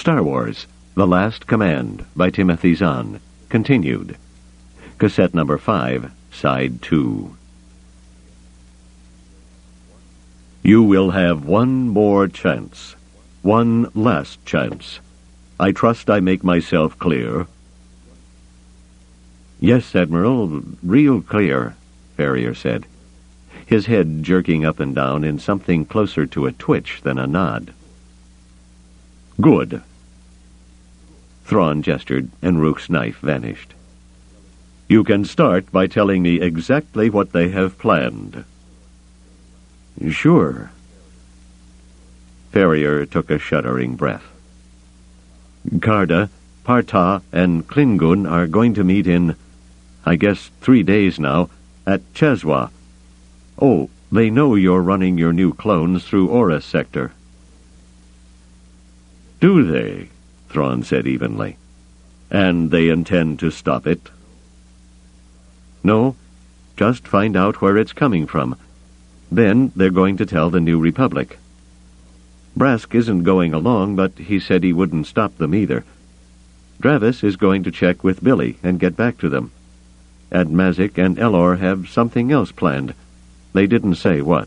Star Wars, The Last Command by Timothy Zahn, continued. Cassette number 5, Side 2. You will have one more chance. One last chance. I trust I make myself clear. Yes, Admiral, real clear, Ferrier said, his head jerking up and down in something closer to a twitch than a nod. Good. Thrawn gestured, and Rook's knife vanished. You can start by telling me exactly what they have planned. Sure. Ferrier took a shuddering breath. Karda, Partah, and Klingun are going to meet in, I guess, 3 days now, at Chazwa. Oh, they know you're running your new clones through Aura Sector. Do they? Thrawn said evenly. And they intend to stop it? No, just find out where it's coming from. Then they're going to tell the New Republic. Brask isn't going along, but he said he wouldn't stop them either. Dravis is going to check with Billy and get back to them. Admazic and Elor have something else planned. They didn't say what.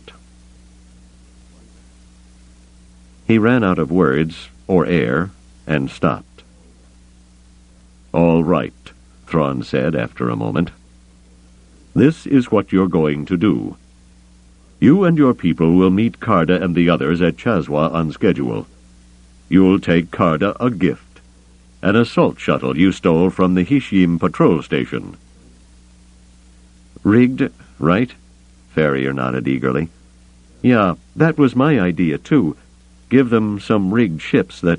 He ran out of words, or air, and stopped. All right, Thrawn said after a moment. This is what you're going to do. You and your people will meet Karda and the others at Chazwa on schedule. You'll take Karda a gift, an assault shuttle you stole from the Hishim patrol station. Rigged, right? Ferrier nodded eagerly. Yeah, that was my idea, too. Give them some rigged ships that...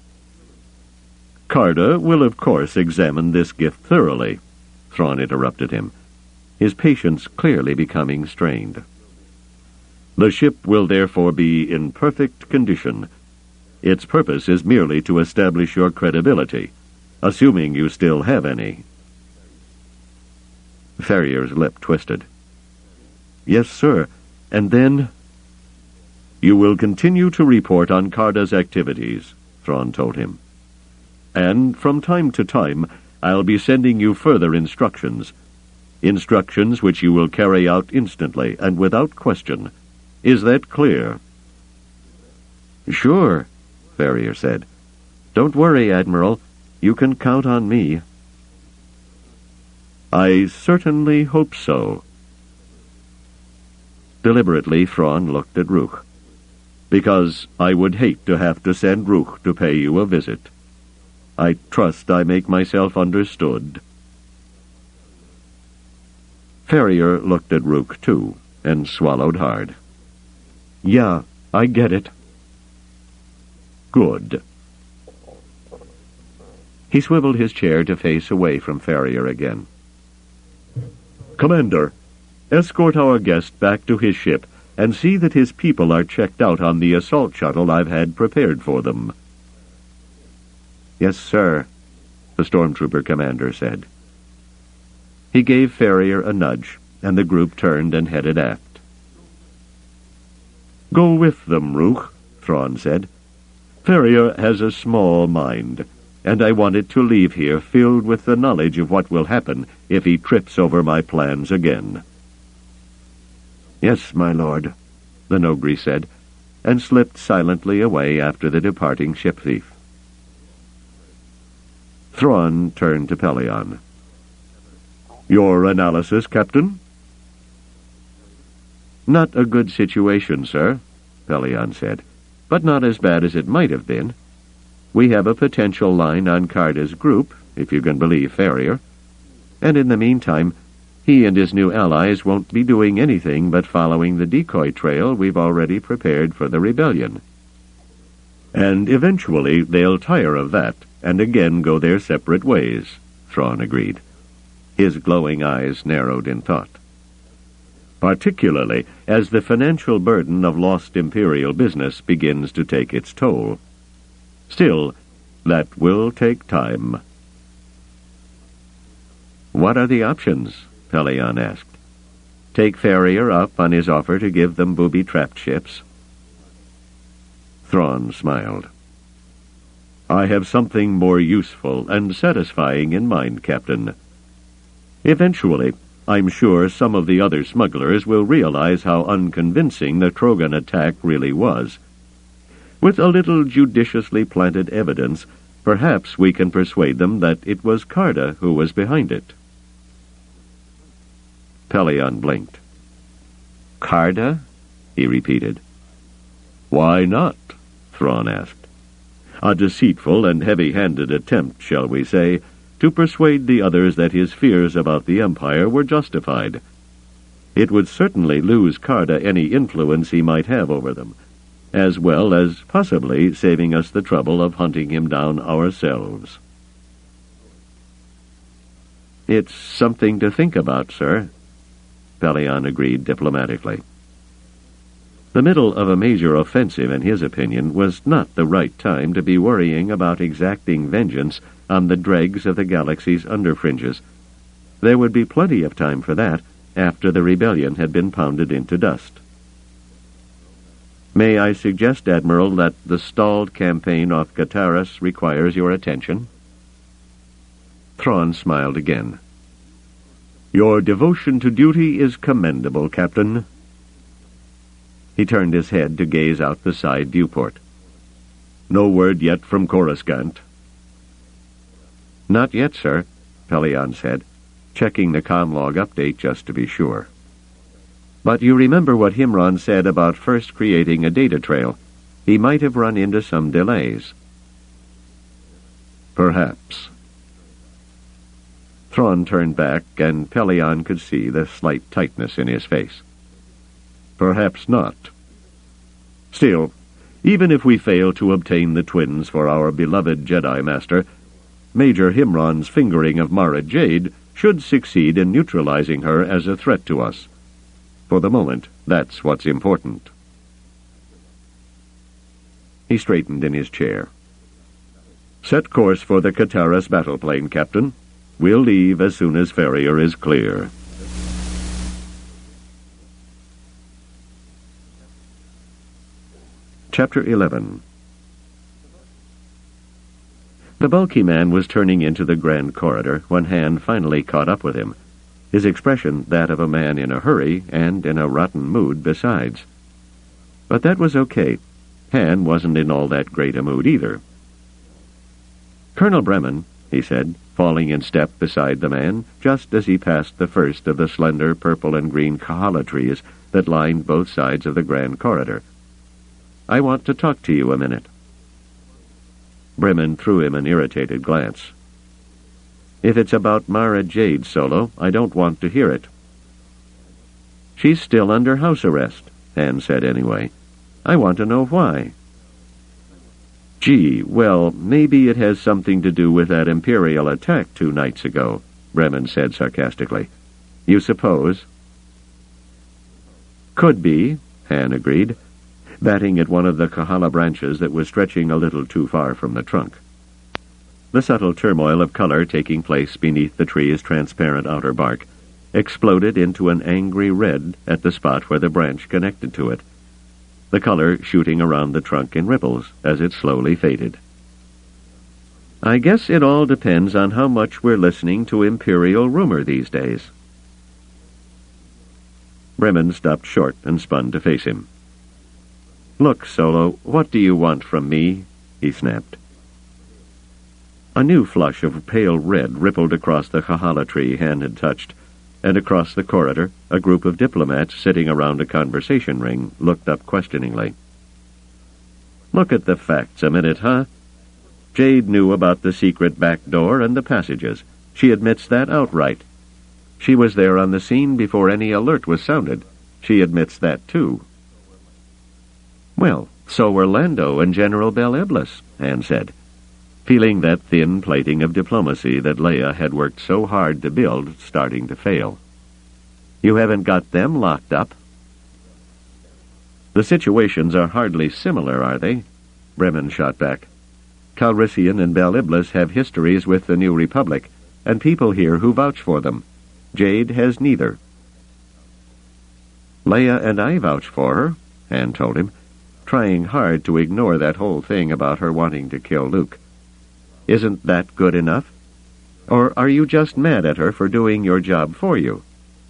Karda will, of course, examine this gift thoroughly, Thrawn interrupted him, his patience clearly becoming strained. The ship will therefore be in perfect condition. Its purpose is merely to establish your credibility, assuming you still have any. Ferrier's lip twisted. Yes, sir, and then... You will continue to report on Karda's activities, Thrawn told him. And from time to time, I'll be sending you further instructions. Instructions which you will carry out instantly and without question. Is that clear? Sure, Ferrier said. Don't worry, Admiral. You can count on me. I certainly hope so. Deliberately, Thrawn looked at Rook. Because I would hate to have to send Rook to pay you a visit. I trust I make myself understood. Ferrier looked at Rook, too, and swallowed hard. Yeah, I get it. Good. He swiveled his chair to face away from Ferrier again. Commander, escort our guest back to his ship and see that his people are checked out on the assault shuttle I've had prepared for them. Yes, sir, the stormtrooper commander said. He gave Ferrier a nudge, and the group turned and headed aft. Go with them, Rook, Thrawn said. Ferrier has a small mind, and I want it to leave here filled with the knowledge of what will happen if he trips over my plans again. Yes, my lord, the Nogri said, and slipped silently away after the departing ship thief. Thrawn turned to Pellaeon. Your analysis, Captain? Not a good situation, sir, Pellaeon said, but not as bad as it might have been. We have a potential line on Karda's group, if you can believe Ferrier, and in the meantime, he and his new allies won't be doing anything but following the decoy trail we've already prepared for the rebellion. And eventually they'll tire of that and again go their separate ways, Thrawn agreed. His glowing eyes narrowed in thought. Particularly as the financial burden of lost Imperial business begins to take its toll. Still, that will take time. What are the options? Pellaeon asked. Take Ferrier up on his offer to give them booby-trapped ships? Thrawn smiled. I have something more useful and satisfying in mind, Captain. Eventually, I'm sure some of the other smugglers will realize how unconvincing the Krogan attack really was. With a little judiciously planted evidence, perhaps we can persuade them that it was Carda who was behind it. Pelion blinked. Carda? He repeated. Why not? Thrawn asked. A deceitful and heavy-handed attempt, shall we say, to persuade the others that his fears about the Empire were justified. It would certainly lose Carda any influence he might have over them, as well as possibly saving us the trouble of hunting him down ourselves. It's something to think about, sir, Pelion agreed diplomatically. The middle of a major offensive, in his opinion, was not the right time to be worrying about exacting vengeance on the dregs of the galaxy's underfringes. There would be plenty of time for that after the rebellion had been pounded into dust. May I suggest, Admiral, that the stalled campaign off Kataris requires your attention? Thrawn smiled again. Your devotion to duty is commendable, Captain. He turned his head to gaze out the side viewport. No word yet from Coruscant. Not yet, sir, Pelion said, checking the conlog update just to be sure. But you remember what Himron said about first creating a data trail. He might have run into some delays. Perhaps. Thrawn turned back, and Pelion could see the slight tightness in his face. Perhaps not. Still, even if we fail to obtain the twins for our beloved Jedi Master, Major Himron's fingering of Mara Jade should succeed in neutralizing her as a threat to us. For the moment, that's what's important. He straightened in his chair. Set course for the Kataris battleplane, Captain. We'll leave as soon as Farrier is clear. Chapter 11. The bulky man was turning into the grand corridor when Han finally caught up with him, his expression that of a man in a hurry and in a rotten mood besides. But that was okay. Han wasn't in all that great a mood either. Colonel Bremen, he said, falling in step beside the man, just as he passed the first of the slender purple and green kahala trees that lined both sides of the grand corridor. I want to talk to you a minute. Bremen threw him an irritated glance. If it's about Mara Jade, Solo, I don't want to hear it. She's still under house arrest, Han said anyway. I want to know why. Gee, well, maybe it has something to do with that Imperial attack 2 nights ago, Bremen said sarcastically. You suppose? Could be, Han agreed, batting at one of the kahala branches that was stretching a little too far from the trunk. The subtle turmoil of color taking place beneath the tree's transparent outer bark exploded into an angry red at the spot where the branch connected to it, the color shooting around the trunk in ripples as it slowly faded. I guess it all depends on how much we're listening to Imperial rumor these days. Bremen stopped short and spun to face him. Look, Solo, what do you want from me? He snapped. A new flush of pale red rippled across the kahala tree Han had touched, and across the corridor, a group of diplomats sitting around a conversation ring looked up questioningly. Look at the facts a minute, huh? Jade knew about the secret back door and the passages. She admits that outright. She was there on the scene before any alert was sounded. She admits that, too. Well, so were Lando and General Bel Iblis, Han said, feeling that thin plating of diplomacy that Leia had worked so hard to build starting to fail. You haven't got them locked up? The situations are hardly similar, are they? Bremen shot back. Calrissian and Bel Iblis have histories with the New Republic, and people here who vouch for them. Jade has neither. Leia and I vouch for her, Han told him, trying hard to ignore that whole thing about her wanting to kill Luke. Isn't that good enough? Or are you just mad at her for doing your job for you?"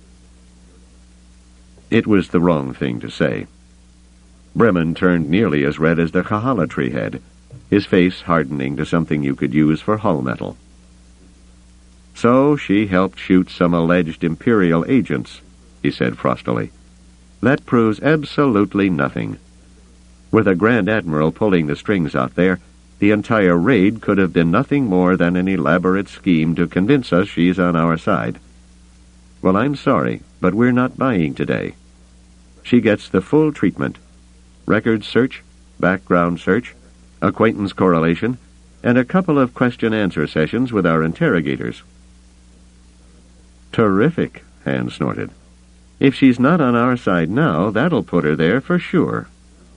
It was the wrong thing to say. Bremen turned nearly as red as the kahala tree had, his face hardening to something you could use for hull metal. "So she helped shoot some alleged Imperial agents," he said frostily. "That proves absolutely nothing. With a Grand Admiral pulling the strings out there, the entire raid could have been nothing more than an elaborate scheme to convince us she's on our side. Well, I'm sorry, but we're not buying today. She gets the full treatment. Record search, background search, acquaintance correlation, and a couple of question-answer sessions with our interrogators." "Terrific," Han snorted. "If she's not on our side now, that'll put her there for sure."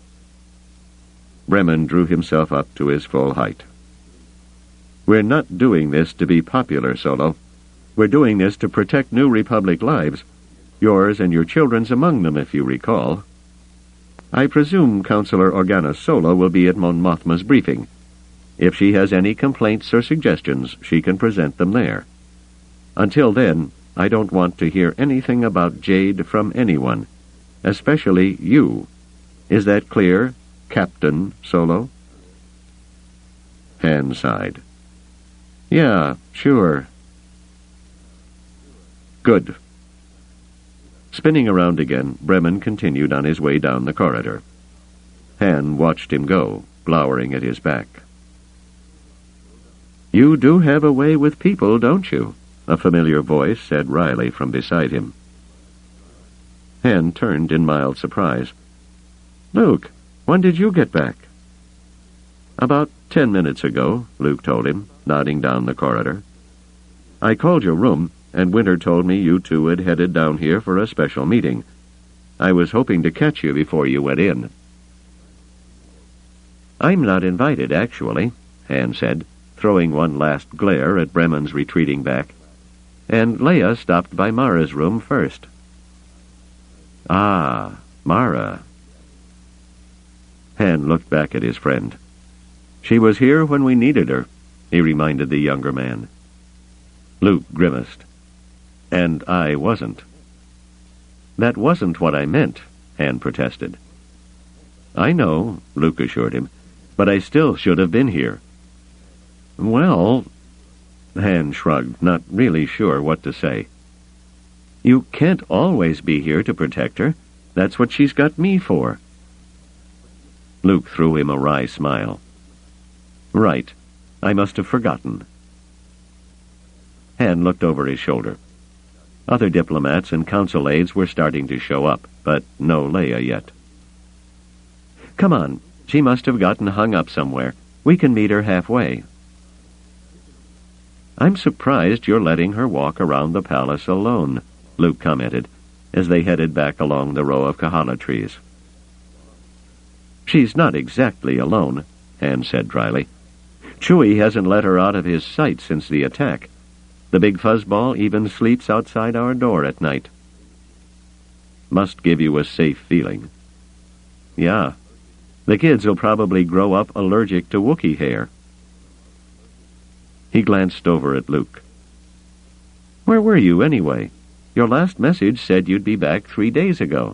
Bremen drew himself up to his full height. "We're not doing this to be popular, Solo. We're doing this to protect New Republic lives, yours and your children's among them, if you recall. I presume Counselor Organa Solo will be at Mon Mothma's briefing. If she has any complaints or suggestions, she can present them there. Until then, I don't want to hear anything about Jade from anyone, especially you. Is that clear, Captain Solo?" Han sighed. "Yeah, sure." "Good." Spinning around again, Bremen continued on his way down the corridor. Han watched him go, glowering at his back. "You do have a way with people, don't you?" a familiar voice said wryly from beside him. Han turned in mild surprise. "Luke, when did you get back?" "About 10 minutes ago," Luke told him, nodding down the corridor. "I called your room, and Winter told me you two had headed down here for a special meeting. I was hoping to catch you before you went in." "I'm not invited, actually," Han said, throwing one last glare at Bremen's retreating back. "And Leia stopped by Mara's room first." "Ah, Mara." Han looked back at his friend. "She was here when we needed her," he reminded the younger man. Luke grimaced. "And I wasn't." "That wasn't what I meant," Han protested. "I know," Luke assured him, "but I still should have been here." "Well," Han shrugged, not really sure what to say. "You can't always be here to protect her. That's what she's got me for." Luke threw him a wry smile. "Right. I must have forgotten." Han looked over his shoulder. Other diplomats and council aides were starting to show up, but no Leia yet. "Come on. She must have gotten hung up somewhere. We can meet her halfway." "I'm surprised you're letting her walk around the palace alone," Luke commented, as they headed back along the row of kahala trees. "She's not exactly alone," Han said dryly. "Chewie hasn't let her out of his sight since the attack. The big fuzzball even sleeps outside our door at night." "Must give you a safe feeling." "Yeah. The kids will probably grow up allergic to Wookiee hair." He glanced over at Luke. "Where were you, anyway? Your last message said you'd be back 3 days ago."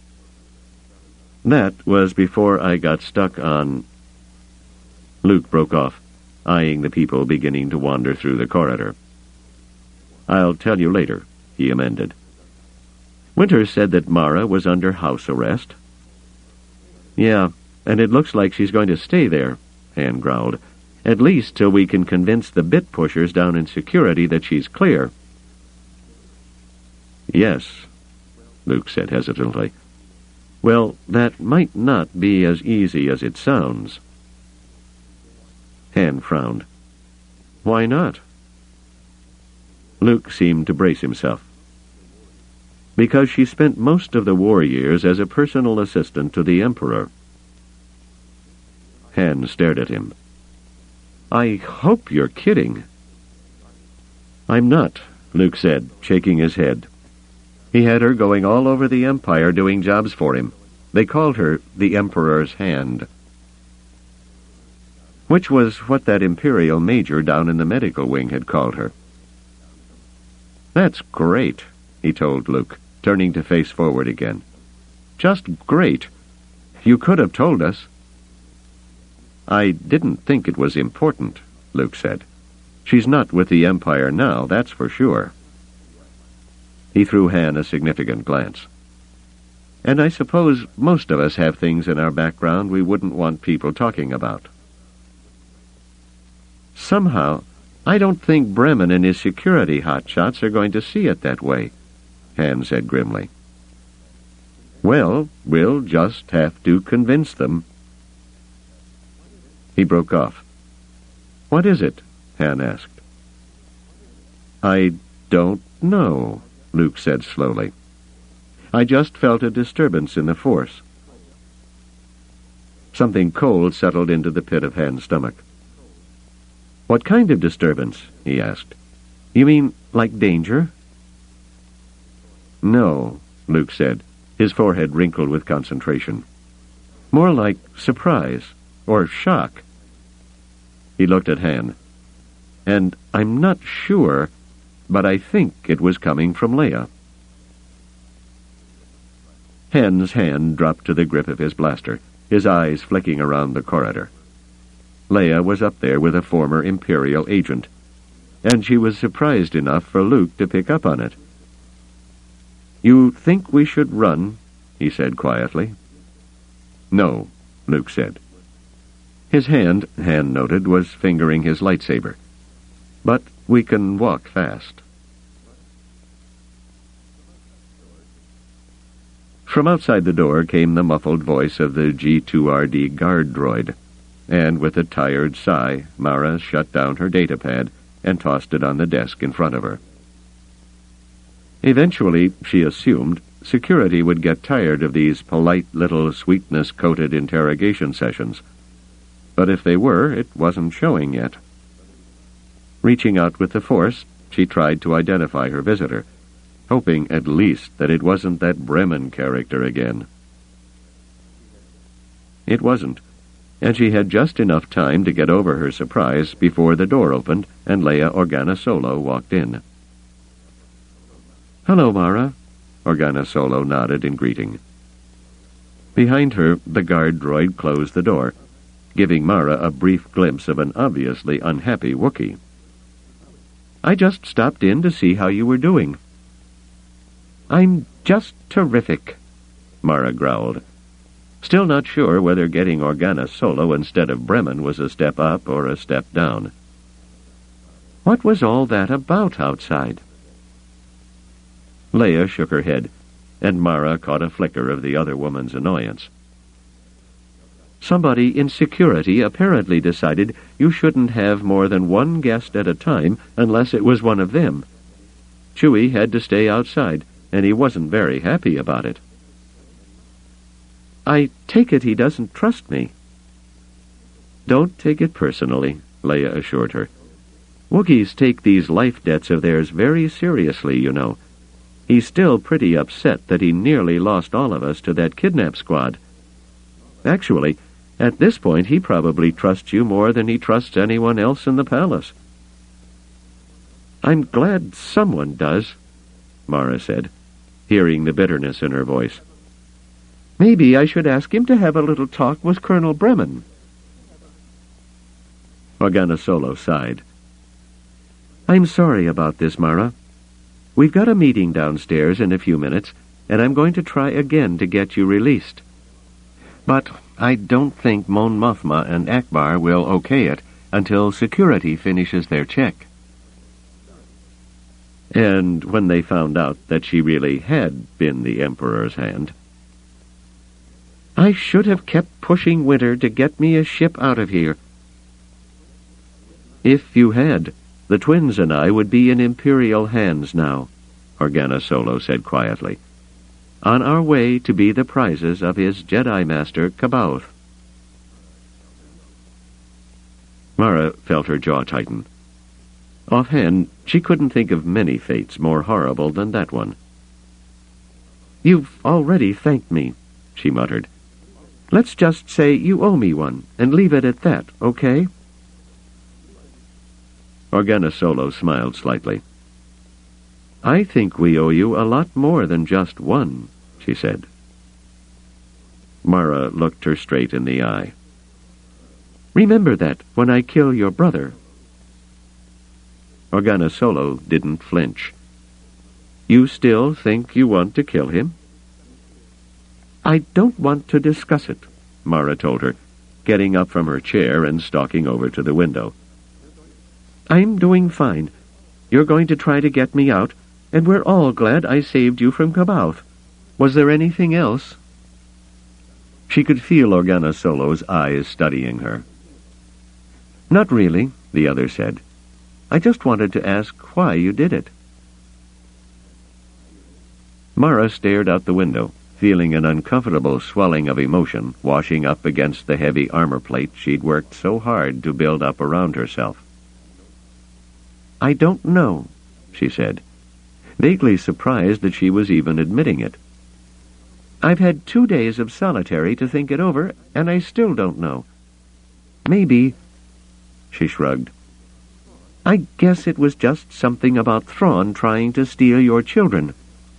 "That was before I got stuck on—" Luke broke off, eyeing the people beginning to wander through the corridor. "I'll tell you later," he amended. "Winter said that Mara was under house arrest." "Yeah, and it looks like she's going to stay there," Han growled, "at least till we can convince the bit pushers down in security that she's clear." "Yes," Luke said hesitantly. "Well, that might not be as easy as it sounds." Han frowned. "Why not?" Luke seemed to brace himself. "Because she spent most of the war years as a personal assistant to the Emperor." Han stared at him. "I hope you're kidding." "I'm not," Luke said, shaking his head. "He had her going all over the Empire doing jobs for him. They called her the Emperor's Hand." which was what that Imperial major down in the medical wing had called her. "That's great," he told Luke, turning to face forward again. "Just great. You could have told us." "I didn't think it was important," Luke said. "She's not with the Empire now, that's for sure." He threw Han a significant glance. "And I suppose most of us have things in our background we wouldn't want people talking about." "Somehow, I don't think Bremen and his security hotshots are going to see it that way," Han said grimly. "Well, we'll just have to convince them." He broke off. "What is it?" Han asked. "I don't know," Luke said slowly. "I just felt a disturbance in the Force." Something cold settled into the pit of Han's stomach. "What kind of disturbance?" he asked. "You mean like danger?" "No," Luke said, his forehead wrinkled with concentration. "More like surprise or shock." He looked at Han. "And I'm not sure, but I think it was coming from Leia." Han's hand dropped to the grip of his blaster, his eyes flicking around the corridor. Leia was up there with a former Imperial agent, and she was surprised enough for Luke to pick up on it. "You think we should run?" he said quietly. "No," Luke said. His hand, Han noted, was fingering his lightsaber. "But we can walk fast." From outside the door came the muffled voice of the G2RD guard droid, and with a tired sigh, Mara shut down her datapad and tossed it on the desk in front of her. Eventually, she assumed, security would get tired of these polite little sweetness-coated interrogation sessions. But if they were, it wasn't showing yet. Reaching out with the Force, she tried to identify her visitor, hoping at least that it wasn't that Bremen character again. It wasn't, and she had just enough time to get over her surprise before the door opened and Leia Organa Solo walked in. "Hello, Mara," Organa Solo nodded in greeting. Behind her, the guard droid closed the door, giving Mara a brief glimpse of an obviously unhappy Wookiee. "I just stopped in to see how you were doing." "I'm just terrific," Mara growled, still not sure whether getting Organa Solo instead of Bremen was a step up or a step down. "What was all that about outside?" Leia shook her head, and Mara caught a flicker of the other woman's annoyance. "Somebody in security apparently decided you shouldn't have more than one guest at a time unless it was one of them. Chewie had to stay outside, and he wasn't very happy about it." "I take it he doesn't trust me." "Don't take it personally," Leia assured her. "Wookiees take these life debts of theirs very seriously, you know. He's still pretty upset that he nearly lost all of us to that kidnap squad. Actually, at this point he probably trusts you more than he trusts anyone else in the palace." "I'm glad someone does," Mara said, hearing the bitterness in her voice. "Maybe I should ask him to have a little talk with Colonel Bremen." Organa Solo sighed. "I'm sorry about this, Mara. We've got a meeting downstairs in a few minutes, and I'm going to try again to get you released. But I don't think Mon Mothma and Akbar will okay it until security finishes their check." And when they found out that she really had been the Emperor's hand. "I should have kept pushing Winter to get me a ship out of here." "If you had, the twins and I would be in Imperial hands now," Organa Solo said quietly, "on our way to be the prizes of his Jedi Master C'baoth." Mara felt her jaw tighten. Offhand, she couldn't think of many fates more horrible than that one. "You've already thanked me," she muttered. "Let's just say you owe me one, and leave it at that, okay?" Organasolo smiled slightly. I think we owe you a lot more than just one, she said. Mara looked her straight in the eye. Remember that when I kill your brother. Organasolo didn't flinch. You still think you want to kill him? I don't want to discuss it, Mara told her, getting up from her chair and stalking over to the window. I'm doing fine. You're going to try to get me out, and we're all glad I saved you from Kabouth. Was there anything else? She could feel Organasolo's eyes studying her. Not really, the other said. I just wanted to ask why you did it. Mara stared out the window, feeling an uncomfortable swelling of emotion washing up against the heavy armor plate she'd worked so hard to build up around herself. I don't know, she said, vaguely surprised that she was even admitting it. I've had 2 days of solitary to think it over, and I still don't know. Maybe, she shrugged. I guess it was just something about Thrawn trying to steal your children.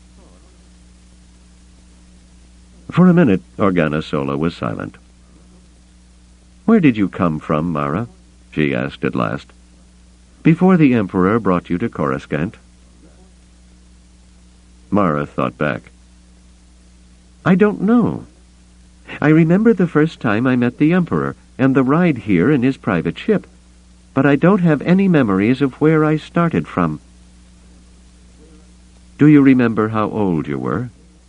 For a minute, Organasolo was silent. Where did you come from, Mara? She asked at last. Before the Emperor brought you to Coruscant? Mara thought back. I don't know. I remember the first time I met the Emperor and the ride here in his private ship, but I don't have any memories of where I started from. Do you remember how old you were?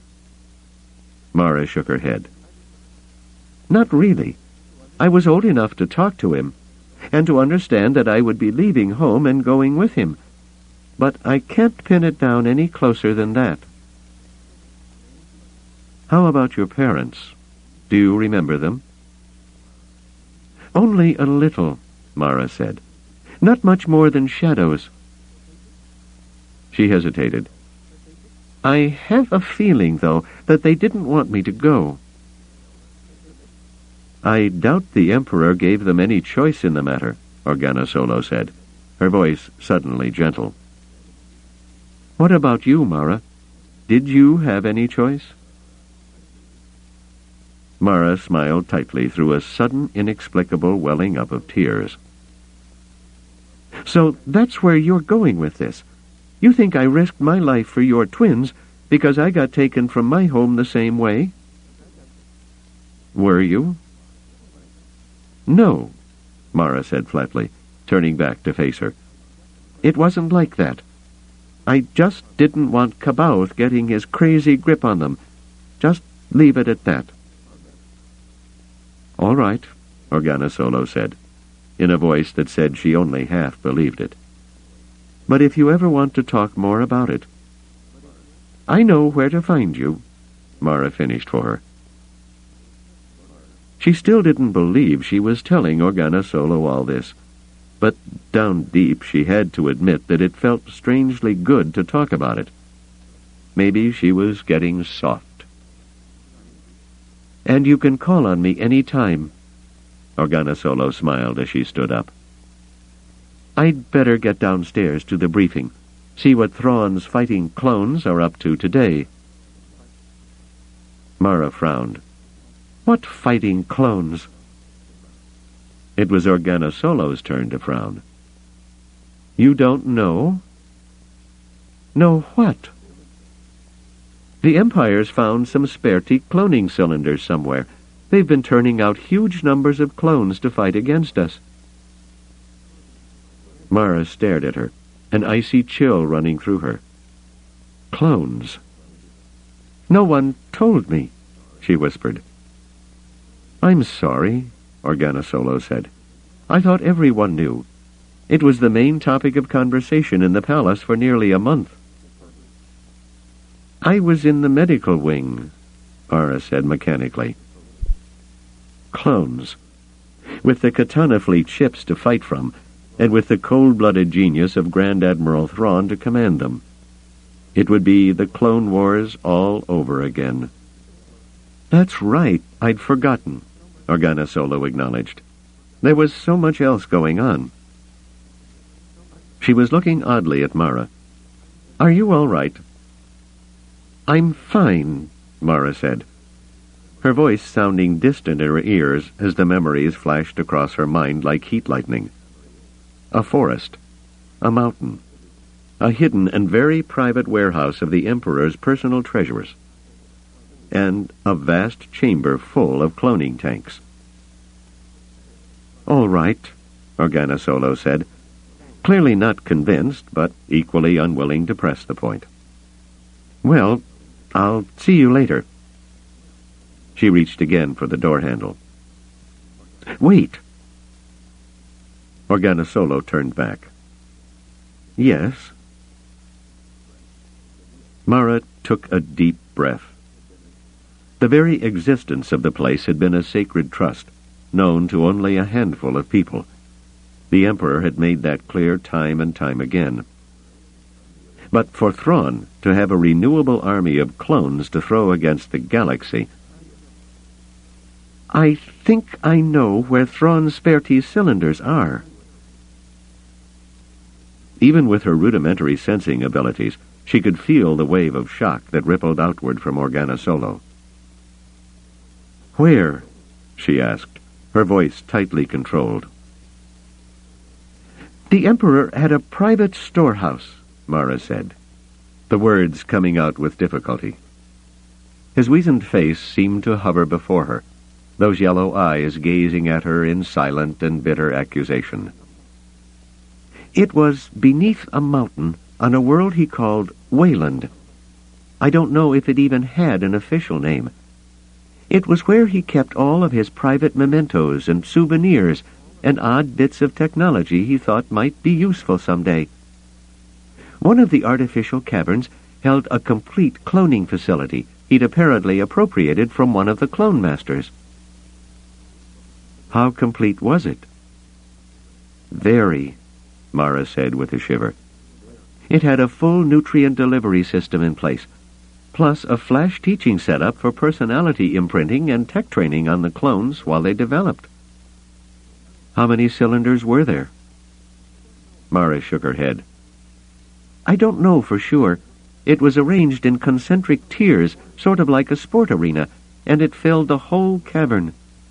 Mara shook her head. Not really. I was old enough to talk to him, and to understand that I would be leaving home and going with him, but I can't pin it down any closer than that. How about your parents? Do you remember them? Only a little, Mara said. Not much more than shadows. She hesitated. I have a feeling, though, that they didn't want me to go. I doubt the Emperor gave them any choice in the matter, Organasolo said, her voice suddenly gentle. What about you, Mara? Did you have any choice? Mara smiled tightly through a sudden, inexplicable welling up of tears. So that's where you're going with this. You think I risked my life for your twins because I got taken from my home the same way? Were you? No, Mara said flatly, turning back to face her. It wasn't like that. I just didn't want Kabouth getting his crazy grip on them. Just leave it at that. All right, Organasolo said, in a voice that said she only half believed it. But if you ever want to talk more about it, I know where to find you, Mara finished for her. She still didn't believe she was telling Organasolo all this, but down deep she had to admit that it felt strangely good to talk about it. Maybe she was getting soft. And you can call on me any time, Organasolo smiled as she stood up. I'd better get downstairs to the briefing, see what Thrawn's fighting clones are up to today. Mara frowned. What fighting clones? It was Organasolo's turn to frown. You don't know? Know what? The Empire's found some Sperti cloning cylinders somewhere. They've been turning out huge numbers of clones to fight against us. Mara stared at her, an icy chill running through her. Clones. No one told me, she whispered. I'm sorry, Organasolo said. I thought everyone knew. It was the main topic of conversation in the palace for nearly a month. I was in the medical wing, Mara said mechanically. Clones. With the Katana fleet ships to fight from, and with the cold-blooded genius of Grand Admiral Thrawn to command them. It would be the Clone Wars all over again. That's right, I'd forgotten, Organasolo acknowledged. There was so much else going on. She was looking oddly at Mara. "Are you all right?" "I'm fine," Mara said, her voice sounding distant in her ears as the memories flashed across her mind like heat lightning. A forest, a mountain, a hidden and very private warehouse of the Emperor's personal treasures, and a vast chamber full of cloning tanks. "All right," Organa Solo said, clearly not convinced, but equally unwilling to press the point. "Well, I'll see you later." She reached again for the door handle. "Wait!" Organa Solo turned back. "Yes?" Mara took a deep breath. The very existence of the place had been a sacred trust, known to only a handful of people. The Emperor had made that clear time and time again. But for Thrawn to have a renewable army of clones to throw against the galaxy... "I think I know where Thrawn Sperti's cylinders are." Even with her rudimentary sensing abilities, she could feel the wave of shock that rippled outward from Organa Solo. "Where?" she asked, her voice tightly controlled. "The Emperor had a private storehouse," Mara said, the words coming out with difficulty. His weazened face seemed to hover before her, those yellow eyes gazing at her in silent and bitter accusation. "It was beneath a mountain on a world he called Wayland. I don't know if it even had an official name. It was where he kept all of his private mementos and souvenirs and odd bits of technology he thought might be useful someday. One of the artificial caverns held a complete cloning facility he'd apparently appropriated from one of the clone masters." "How complete was it?" "Very," Mara said with a shiver. "It had a full nutrient delivery system in place, plus a flash teaching setup for personality imprinting and tech training on the clones while they developed." "How many cylinders were there?" Mara shook her head. "I don't know for sure. It was arranged in concentric tiers, sort of like a sport arena, and it filled the whole cavern."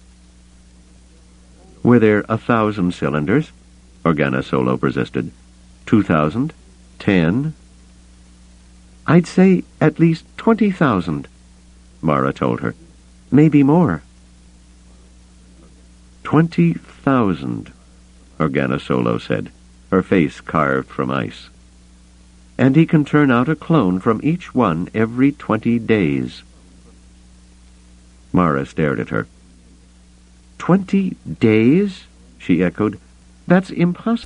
"Were there 1,000 cylinders?" Organa Solo persisted. 2,000? 10? "I'd say at least 20,000, Mara told her. "Maybe more." 20,000, Organa Solo said, her face carved from ice. "And he can turn out a clone from each one every 20 days. Mara stared at her. 20 days? She echoed. "That's impossible."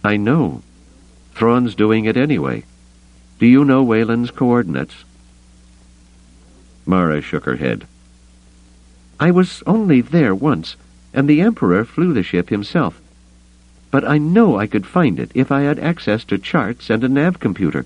I know. Thrawn's doing it anyway. Do you know Wayland's coordinates? Mara shook her head. I was only there once, and the Emperor flew the ship himself. But I know I could find it if I had access to charts and a nav computer.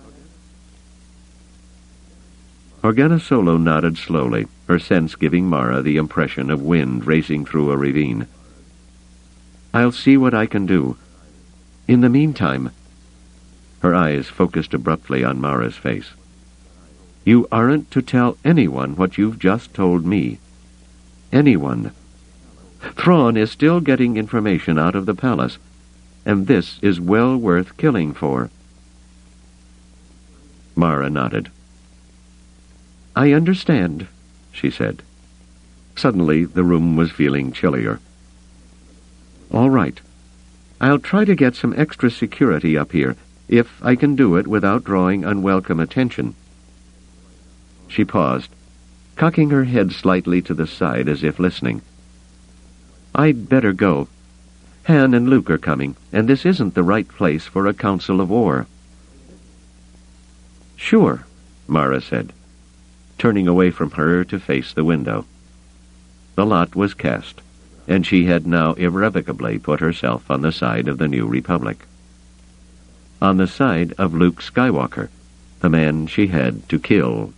Organa Solo nodded slowly, her sense giving Mara the impression of wind racing through a ravine. I'll see what I can do. In the meantime... Her eyes focused abruptly on Mara's face. You aren't to tell anyone what you've just told me. Anyone. Thrawn is still getting information out of the palace, and this is well worth killing for. Mara nodded. I understand, she said. Suddenly, the room was feeling chillier. All right. I'll try to get some extra security up here, if I can do it without drawing unwelcome attention. She paused, cocking her head slightly to the side as if listening. I'd better go. Han and Luke are coming, and this isn't the right place for a council of war. Sure, Mara said, turning away from her to face the window. The lot was cast, and she had now irrevocably put herself on the side of the New Republic. On the side of Luke Skywalker, the man she had to kill.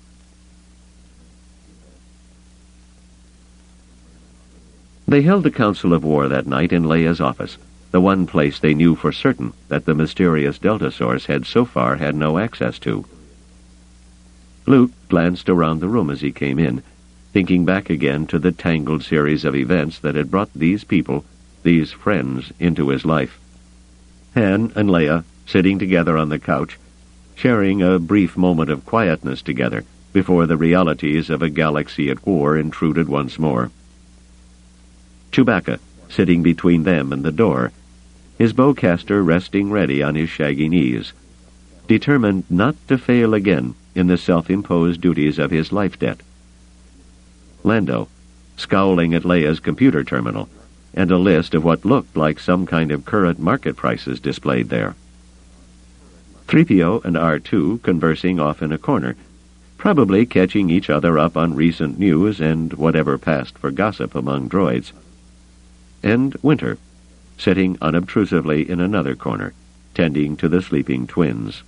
They held the council of war that night in Leia's office, the one place they knew for certain that the mysterious Delta Source had so far had no access to. Luke glanced around the room as he came in, thinking back again to the tangled series of events that had brought these people, these friends, into his life. Han and Leia, sitting together on the couch, sharing a brief moment of quietness together before the realities of a galaxy at war intruded once more. Chewbacca, sitting between them and the door, his bowcaster resting ready on his shaggy knees, determined not to fail again in the self-imposed duties of his life debt. Lando, scowling at Leia's computer terminal, and a list of what looked like some kind of current market prices displayed there. 3PO and R2 conversing off in a corner, probably catching each other up on recent news and whatever passed for gossip among droids. And Winter, sitting unobtrusively in another corner, tending to the sleeping twins.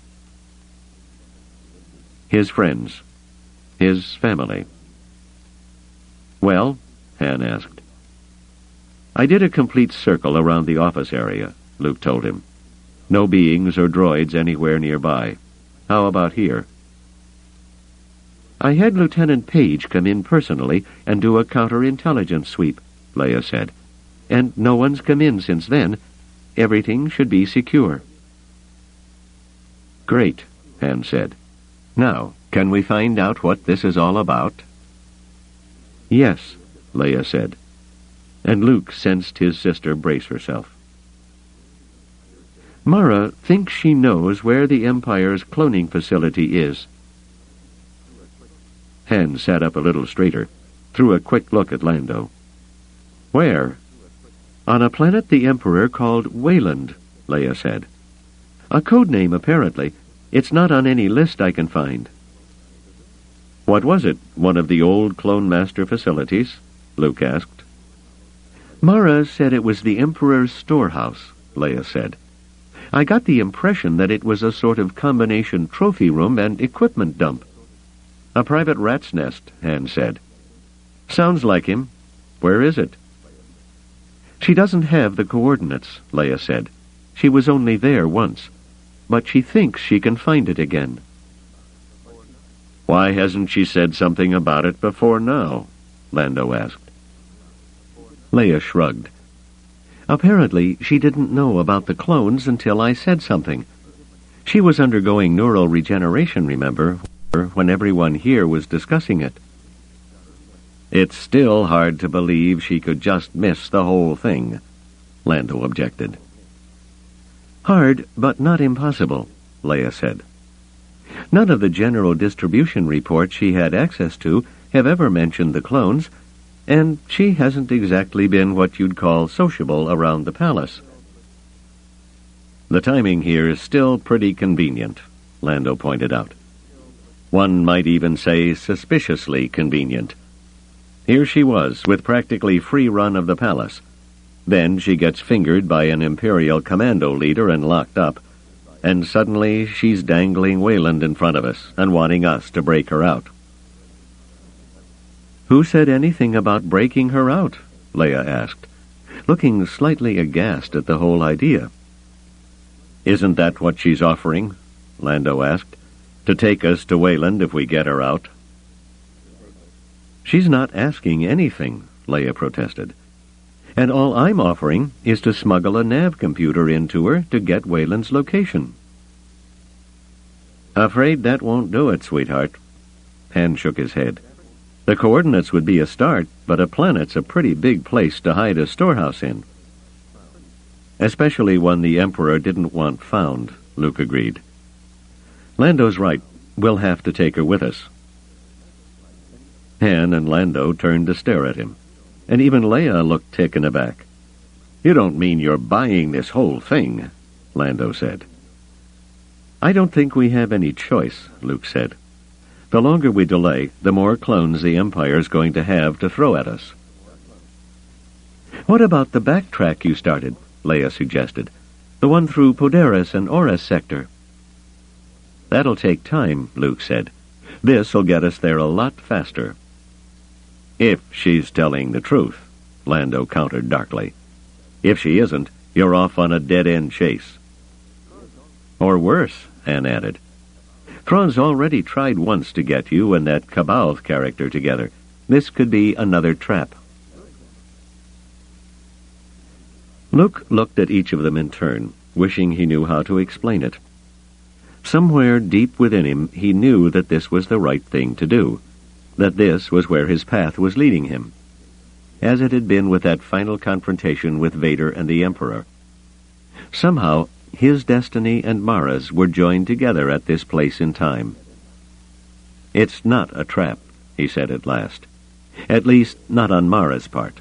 His friends. His family. Well, Han asked. I did a complete circle around the office area, Luke told him. No beings or droids anywhere nearby. How about here? I had Lieutenant Page come in personally and do a counterintelligence sweep, Leia said. And no one's come in since then. Everything should be secure. Great, Han said. Now, can we find out what this is all about? Yes, Leia said. And Luke sensed his sister brace herself. Mara thinks she knows where the Empire's cloning facility is. Han sat up a little straighter, threw a quick look at Lando. Where? On a planet the Emperor called Wayland, Leia said. A code name, apparently. It's not on any list I can find. What was it? One of the old Clone Master facilities? Luke asked. Mara said it was the Emperor's storehouse, Leia said. I got the impression that it was a sort of combination trophy room and equipment dump. A private rat's nest, Han said. Sounds like him. Where is it? She doesn't have the coordinates, Leia said. She was only there once, but she thinks she can find it again. Why hasn't she said something about it before now? Lando asked. Leia shrugged. Apparently, she didn't know about the clones until I said something. She was undergoing neural regeneration, remember, when everyone here was discussing it. It's still hard to believe she could just miss the whole thing, Lando objected. Hard, but not impossible, Leia said. None of the general distribution reports she had access to have ever mentioned the clones, and she hasn't exactly been what you'd call sociable around the palace. The timing here is still pretty convenient, Lando pointed out. One might even say suspiciously convenient. Here she was, with practically free run of the palace. Then she gets fingered by an Imperial commando leader and locked up, and suddenly she's dangling Wayland in front of us and wanting us to break her out. "Who said anything about breaking her out?" Leia asked, looking slightly aghast at the whole idea. "Isn't that what she's offering?" Lando asked. "To take us to Wayland if we get her out?" "She's not asking anything," Leia protested. "And all I'm offering is to smuggle a nav computer into her to get Wayland's location." "Afraid that won't do it, sweetheart." Han shook his head. "The coordinates would be a start, but a planet's a pretty big place to hide a storehouse in." "Especially one the Emperor didn't want found," Luke agreed. "Lando's right. We'll have to take her with us." Han and Lando turned to stare at him, and even Leia looked taken aback. "You don't mean you're buying this whole thing?" Lando said. "I don't think we have any choice," Luke said. "The longer we delay, the more clones the Empire's going to have to throw at us." "What about the backtrack you started?" Leia suggested. "The one through Podaris and Oris sector." "That'll take time," Luke said. "This'll get us there a lot faster." "If she's telling the truth," Lando countered darkly. "If she isn't, you're off on a dead-end chase." "Or worse," Han added. "Thrawn's already tried once to get you and that Cabalth character together. This could be another trap." Luke looked at each of them in turn, wishing he knew how to explain it. Somewhere deep within him he knew that this was the right thing to do, that this was where his path was leading him, as it had been with that final confrontation with Vader and the Emperor. Somehow, his destiny and Mara's were joined together at this place in time. "It's not a trap," he said at last. "At least, not on Mara's part."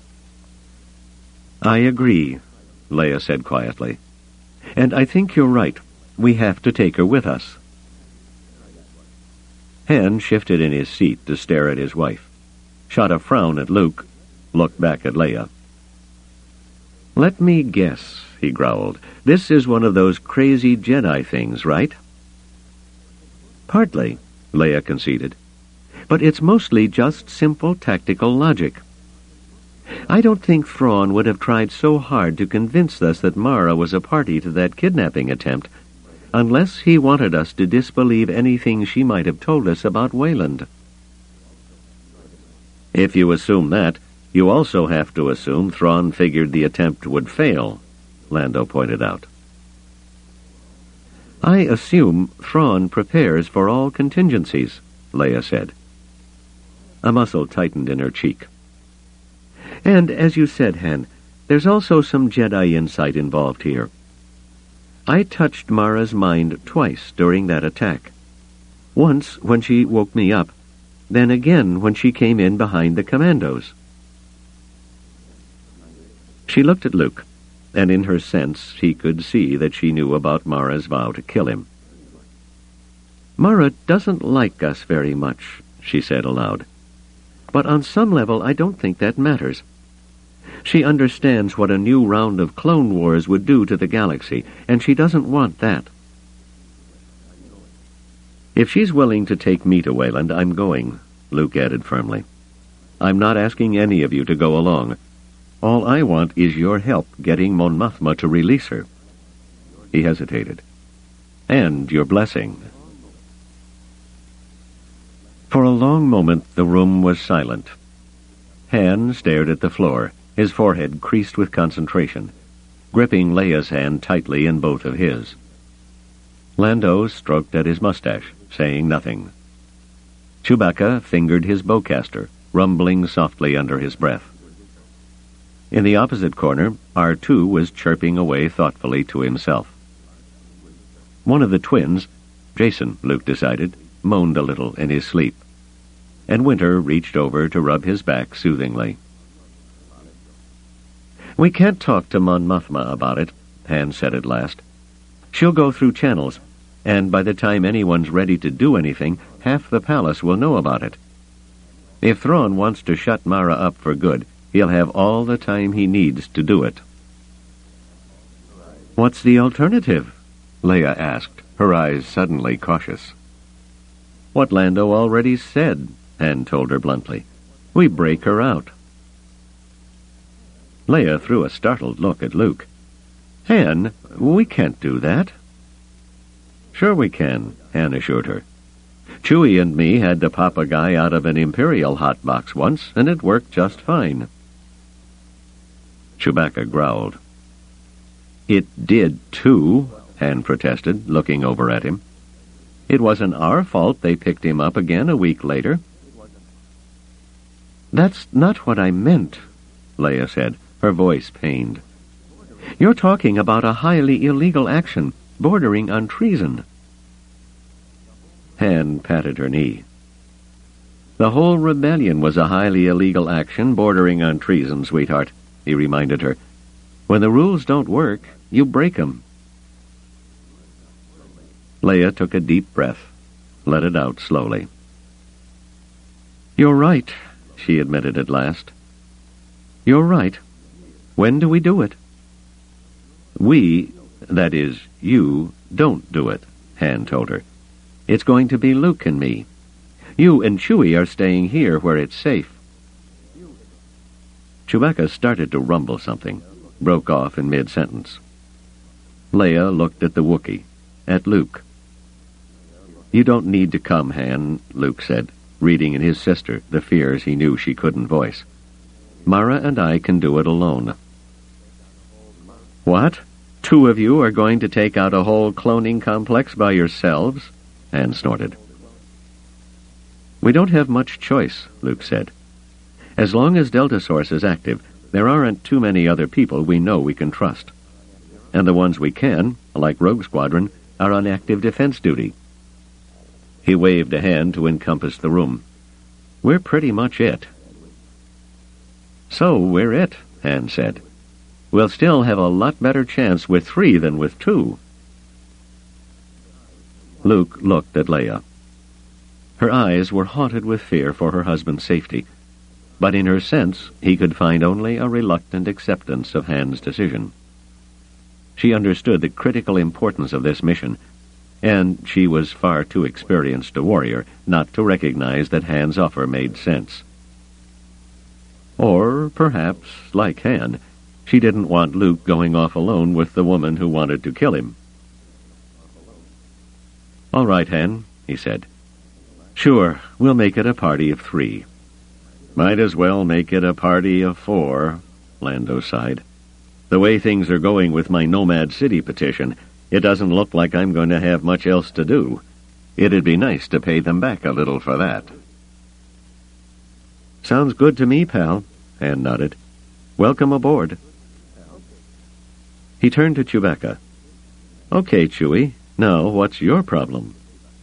"I agree," Leia said quietly. "And I think you're right. We have to take her with us." Han shifted in his seat to stare at his wife, shot a frown at Luke, looked back at Leia. "Let me guess," he growled. "This is one of those crazy Jedi things, right?" "Partly," Leia conceded. "But it's mostly just simple tactical logic. I don't think Thrawn would have tried so hard to convince us that Mara was a party to that kidnapping attempt unless he wanted us to disbelieve anything she might have told us about Wayland." "If you assume that, you also have to assume Thrawn figured the attempt would fail," Lando pointed out. "I assume Thrawn prepares for all contingencies," Leia said. A muscle tightened in her cheek. "And, as you said, Han, there's also some Jedi insight involved here. I touched Mara's mind twice during that attack. Once when she woke me up, then again when she came in behind the commandos." She looked at Luke, and in her sense he could see that she knew about Mara's vow to kill him. "Mara doesn't like us very much," she said aloud. "But on some level I don't think that matters. She understands what a new round of Clone Wars would do to the galaxy, and she doesn't want that." "If she's willing to take me to Wayland, I'm going," Luke added firmly. "I'm not asking any of you to go along. All I want is your help getting Mon Mothma to release her." He hesitated. "And your blessing." For a long moment the room was silent. Han stared at the floor, his forehead creased with concentration, gripping Leia's hand tightly in both of his. Lando stroked at his mustache, saying nothing. Chewbacca fingered his bowcaster, rumbling softly under his breath. In the opposite corner, R2 was chirping away thoughtfully to himself. One of the twins, Jason, Luke decided, moaned a little in his sleep, and Winter reached over to rub his back soothingly. "We can't talk to Mon Mothma about it," Han said at last. She'll go through channels, and by the time anyone's ready to do anything, half the palace will know about it. If Thrawn wants to shut Mara up for good, he'll have all the time he needs to do it. What's the alternative? Leia asked, her eyes suddenly cautious. What Lando already said, Han told her bluntly. We break her out. Leia threw a startled look at Luke. Han, we can't do that. Sure we can, Han assured her. Chewie and me had to pop a guy out of an Imperial hotbox once, and it worked just fine. Chewbacca growled. It did, too, Han protested, looking over at him. It wasn't our fault they picked him up again a week later. That's not what I meant, Leia said, her voice pained. You're talking about a highly illegal action, bordering on treason. Han patted her knee. The whole rebellion was a highly illegal action bordering on treason, sweetheart, he reminded her. When the rules don't work, you break 'em. Leia took a deep breath, let it out slowly. You're right, she admitted at last. You're right. When do we do it? We, that is, you, don't do it, Han told her. It's going to be Luke and me. You and Chewie are staying here where it's safe. Chewbacca started to rumble something, broke off in mid-sentence. Leia looked at the Wookiee, at Luke. You don't need to come, Han, Luke said, reading in his sister the fears he knew she couldn't voice. Mara and I can do it alone. What? 2 of you are going to take out a whole cloning complex by yourselves? Han snorted. We don't have much choice, Luke said. As long as Delta Source is active, there aren't too many other people we know we can trust. And the ones we can, like Rogue Squadron, are on active defense duty. He waved a hand to encompass the room. We're pretty much it. So we're it, Han said. We'll still have a lot better chance with 3 than with 2. Luke looked at Leia. Her eyes were haunted with fear for her husband's safety, but in her sense he could find only a reluctant acceptance of Han's decision. She understood the critical importance of this mission, and she was far too experienced a warrior not to recognize that Han's offer made sense. Or, perhaps, like Han, she didn't want Luke going off alone with the woman who wanted to kill him. All right, Han, he said. Sure, we'll make it a party of 3. Might as well make it a party of 4, Lando sighed. The way things are going with my Nomad City petition, it doesn't look like I'm going to have much else to do. It'd be nice to pay them back a little for that. Sounds good to me, pal, Han nodded. Welcome aboard. He turned to Chewbacca. Okay, Chewie, now what's your problem?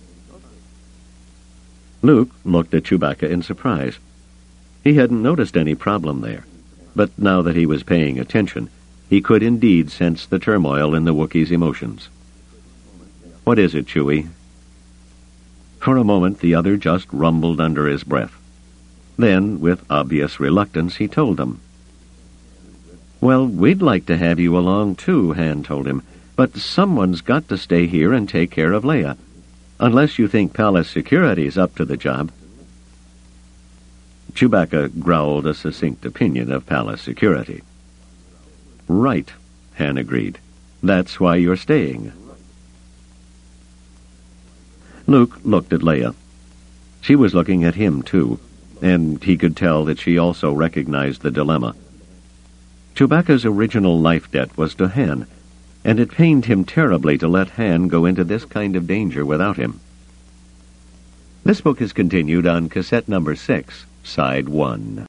Luke looked at Chewbacca in surprise. He hadn't noticed any problem there, but now that he was paying attention, he could indeed sense the turmoil in the Wookiee's emotions. What is it, Chewie? For a moment the other just rumbled under his breath. Then, with obvious reluctance, he told them. Well, we'd like to have you along too, Han told him, but someone's got to stay here and take care of Leia, unless you think Palace Security's up to the job. Chewbacca growled a succinct opinion of Palace Security. Right, Han agreed. That's why you're staying. Luke looked at Leia. She was looking at him, too, and he could tell that she also recognized the dilemma. Chewbacca's original life debt was to Han, and it pained him terribly to let Han go into this kind of danger without him. This book is continued on cassette number 6, Side 1.